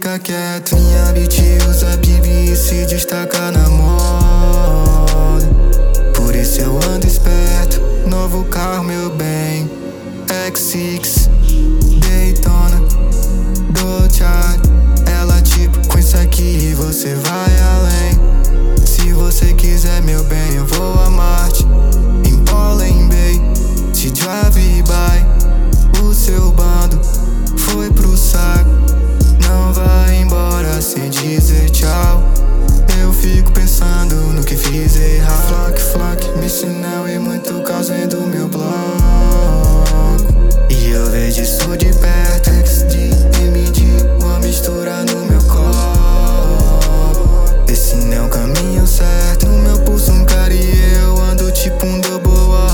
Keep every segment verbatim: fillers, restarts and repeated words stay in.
Fica quieto, minha beat usa bibi e se destaca na moda. Por isso eu ando esperto, novo carro meu bem, X seis, Daytona, Dolce. Ela tipo, com isso aqui você vai além. Se você quiser meu bem, eu vou a Marte, em Bolen Bay, te drive by. O seu bando foi pro saco, não vai embora sem dizer tchau. Eu fico pensando no que fiz errado. Flock, flock, missinel e muito caos vem do meu bloco. E eu vejo isso de perto. X D, M D, uma mistura no meu corpo. Esse não é o caminho certo. No meu pulso um cara e eu ando tipo um double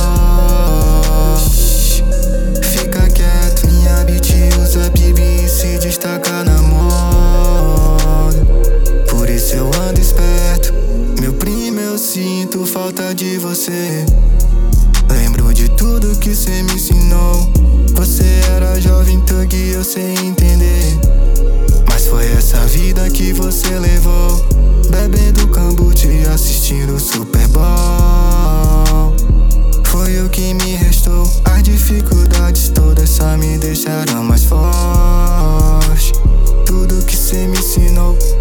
wash. Fica quieto, minha beat usa bibi e se destaca na moda. Por isso eu ando esperto, meu primo, eu sinto falta de você. Lembro de tudo que cê me ensinou. Você era jovem thug e eu sei entender, mas foi essa vida que você levou, bebendo kombucha e assistindo o Super Bowl. Foi o que me restou. As dificuldades todas só me deixaram mais forte. Tudo que cê me ensinou